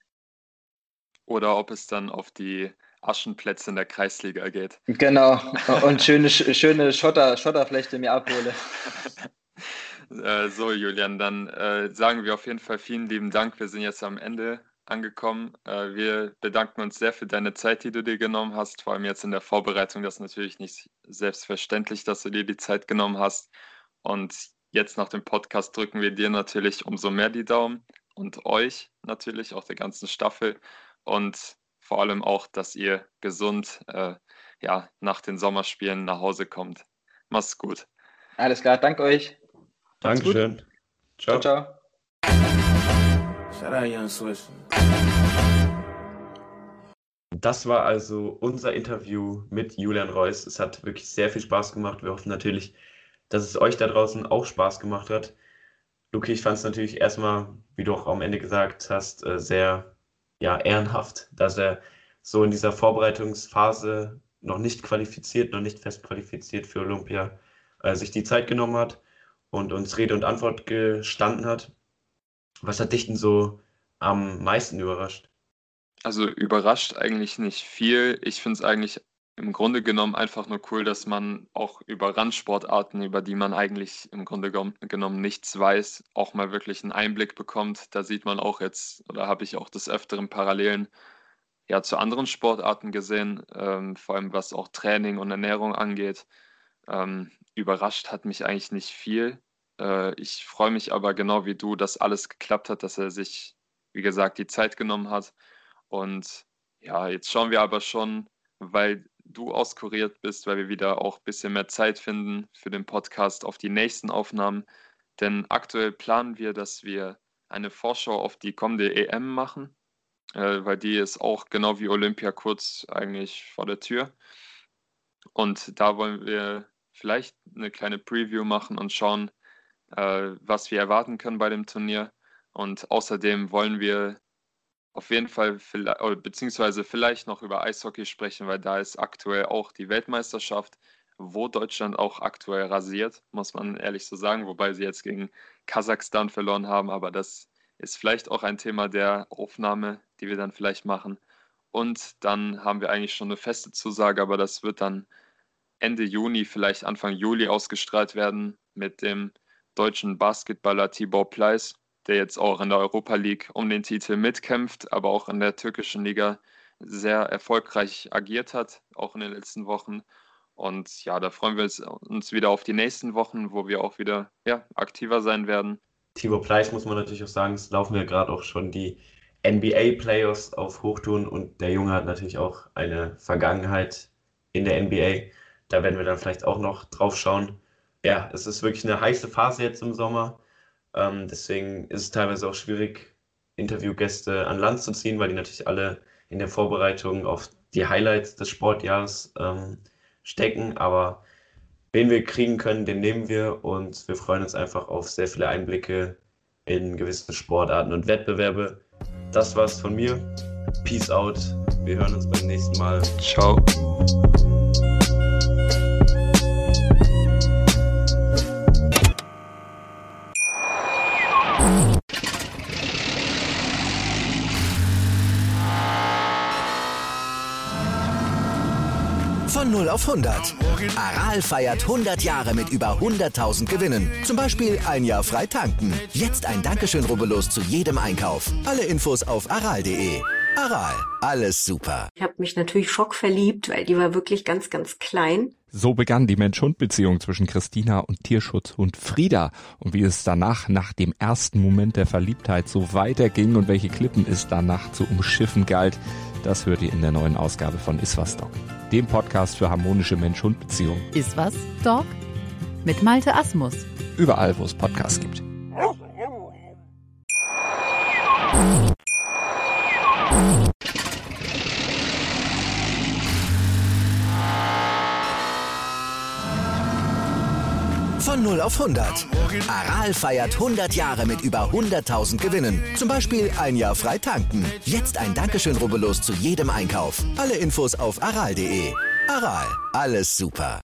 Oder ob es dann auf die Aschenplätze in der Kreisliga geht. Genau. Und schöne, schöne Schotter, Schotterflechte mir abhole. Äh, so, Julian, dann äh, sagen wir auf jeden Fall vielen lieben Dank. Wir sind jetzt am Ende angekommen. Äh, wir bedanken uns sehr für deine Zeit, die du dir genommen hast. Vor allem jetzt in der Vorbereitung. Das ist natürlich nicht selbstverständlich, dass du dir die Zeit genommen hast. Und jetzt nach dem Podcast drücken wir dir natürlich umso mehr die Daumen und euch natürlich, auch der ganzen Staffel. Und vor allem auch, dass ihr gesund äh, ja, nach den Sommerspielen nach Hause kommt. Mach's gut. Alles klar, danke euch. Macht's gut. Dankeschön. Ciao, Ciao. ciao. Shout out Young Swish. Das war also unser Interview mit Julian Reus. Es hat wirklich sehr viel Spaß gemacht. Wir hoffen natürlich, dass es euch da draußen auch Spaß gemacht hat. Luki, ich fand es natürlich erstmal, wie du auch am Ende gesagt hast, äh, sehr ja, ehrenhaft, dass er so in dieser Vorbereitungsphase noch nicht qualifiziert, noch nicht fest qualifiziert für Olympia, äh, sich die Zeit genommen hat und uns Rede und Antwort gestanden hat. Was hat dich denn so am meisten überrascht? Also überrascht eigentlich nicht viel. Ich finde es eigentlich im Grunde genommen einfach nur cool, dass man auch über Randsportarten, über die man eigentlich im Grunde gem- genommen nichts weiß, auch mal wirklich einen Einblick bekommt. Da sieht man auch jetzt, oder habe ich auch des Öfteren Parallelen ja, zu anderen Sportarten gesehen, ähm, vor allem was auch Training und Ernährung angeht. Ähm, überrascht hat mich eigentlich nicht viel. Äh, ich freue mich aber genau wie du, dass alles geklappt hat, dass er sich, wie gesagt, die Zeit genommen hat. Und ja, jetzt schauen wir aber schon, weil du auskuriert bist, weil wir wieder auch ein bisschen mehr Zeit finden für den Podcast auf die nächsten Aufnahmen. Denn aktuell planen wir, dass wir eine Vorschau auf die kommende E M machen, äh, weil die ist auch genau wie Olympia kurz eigentlich vor der Tür. Und da wollen wir vielleicht eine kleine Preview machen und schauen, äh, was wir erwarten können bei dem Turnier. Und außerdem wollen wir auf jeden Fall, vielleicht, beziehungsweise vielleicht noch über Eishockey sprechen, weil da ist aktuell auch die Weltmeisterschaft, wo Deutschland auch aktuell rasiert, muss man ehrlich so sagen, wobei sie jetzt gegen Kasachstan verloren haben, aber das ist vielleicht auch ein Thema der Aufnahme, die wir dann vielleicht machen. Und dann haben wir eigentlich schon eine feste Zusage, aber das wird dann Ende Juni, vielleicht Anfang Juli ausgestrahlt werden mit dem deutschen Basketballer Tibor Pleiss, der jetzt auch in der Europa League um den Titel mitkämpft, aber auch in der türkischen Liga sehr erfolgreich agiert hat, auch in den letzten Wochen. Und ja, da freuen wir uns wieder auf die nächsten Wochen, wo wir auch wieder ja, aktiver sein werden. Tibor Pleiss muss man natürlich auch sagen, es laufen ja gerade auch schon die N B A-Playoffs auf Hochtouren und der Junge hat natürlich auch eine Vergangenheit in der N B A. Da werden wir dann vielleicht auch noch drauf schauen. Ja, es ist wirklich eine heiße Phase jetzt im Sommer. Ähm, deswegen ist es teilweise auch schwierig, Interviewgäste an Land zu ziehen, weil die natürlich alle in der Vorbereitung auf die Highlights des Sportjahres ähm, stecken. Aber wen wir kriegen können, den nehmen wir und wir freuen uns einfach auf sehr viele Einblicke in gewisse Sportarten und Wettbewerbe. Das war's von mir. Peace out. Wir hören uns beim nächsten Mal. Ciao. Von null auf hundert. Aral feiert hundert Jahre mit über hunderttausend Gewinnen. Zum Beispiel ein Jahr frei tanken. Jetzt ein Dankeschön, rubbellos zu jedem Einkauf. Alle Infos auf aral punkt de. Aral, alles super. Ich habe mich natürlich schockverliebt, weil die war wirklich ganz, ganz klein. So begann die Mensch-Hund-Beziehung zwischen Christina und Tierschutzhund Frieda. Und wie es danach, nach dem ersten Moment der Verliebtheit, so weiterging und welche Klippen es danach zu umschiffen galt, das hört ihr in der neuen Ausgabe von Iswas Dog, dem Podcast für harmonische Mensch-Hund-Beziehungen. Iswas Dog mit Malte Asmus. Überall, wo es Podcasts gibt. Von null auf hundert. Aral feiert hundert Jahre mit über hunderttausend Gewinnen. Zum Beispiel ein Jahr frei tanken. Jetzt ein Dankeschön, rubbellos zu jedem Einkauf. Alle Infos auf aral punkt de. Aral, alles super.